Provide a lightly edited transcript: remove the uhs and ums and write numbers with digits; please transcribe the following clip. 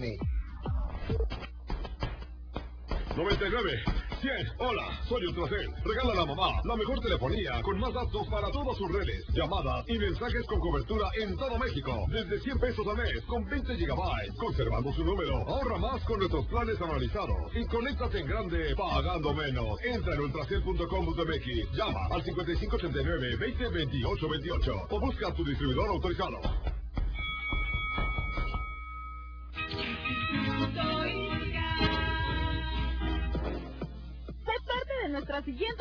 FM. 99, 100, hola, soy Ultracel. Regala a la mamá la mejor telefonía con más datos para todas sus redes, llamadas y mensajes con cobertura en todo México. Desde 100 pesos al mes con 20 gigabytes. Conservando su número. Ahorra más con nuestros planes analizados. Y conéctate en grande pagando menos. Entra en ultracel.com.mx. Llama al 5589 20 28 28 o busca a tu distribuidor autorizado. Sé parte de nuestra siguiente